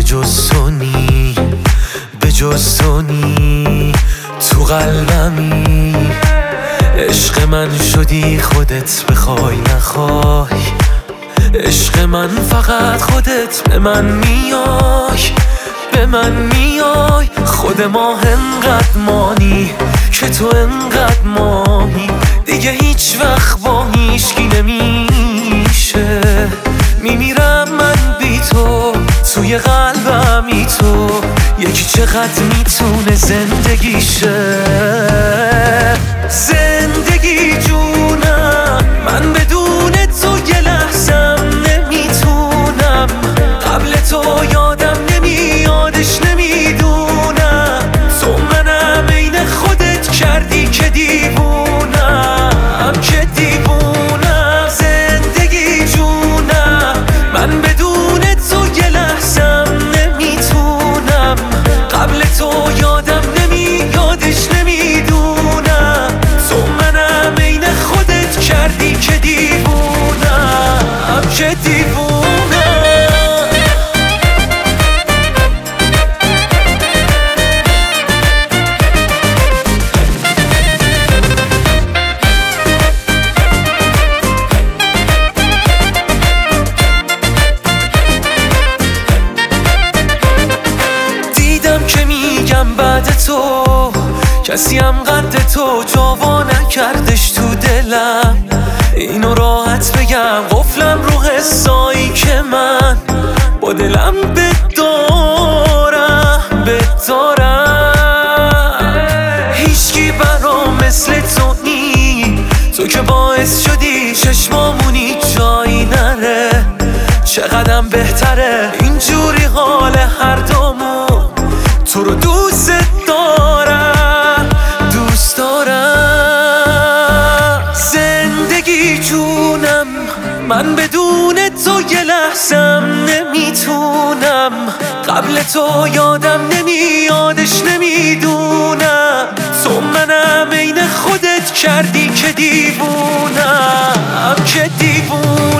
جز تو نی، به جز تو نی، تو قلبمی. عشق من شدی خودت بخوای نخوای، عشق من فقط خودت به من میای، به من میای. خود ما انقدر مانی که تو انقدر مانی، دیگه هیچ وقت با هیچکی نمیشه. میمیرم من بی تو، توی قلبمی تو، یکی چقدر میتونه زندگیشه. زندگی جونم، من بدون تو یه لحظم نمیتونم. قبل تو یادم نمیادش نمیدونم. تو منم عین خودت کردی که دیوونم، که دیوونم. زندگی جونم، من بدون تو یه لحظم نمیتونم. قبل تو یادم نمیادش نمیدونم. تو منم عین خودت کردی که دیوونم، که دیوونم. بعد تو کسی هم قد تو جاوا نکردش تو دلم. اینو راحت بگم قفلم رو حسایی که من با دلم بدارم، بدارم. هیچکی برام مثل تو نی، تو که باعث شدی چشمامونی جایی نره. چقدرم بهتره اینجوری حال هر دومون. تو رو دوست دارم، دوست دارم. زندگی جونم، من بدون تو یه لحظم نمیتونم. قبل تو یادم نمیادش نمیدونم. تو منم عین خودت کردی که دیوونم، که دیوونم.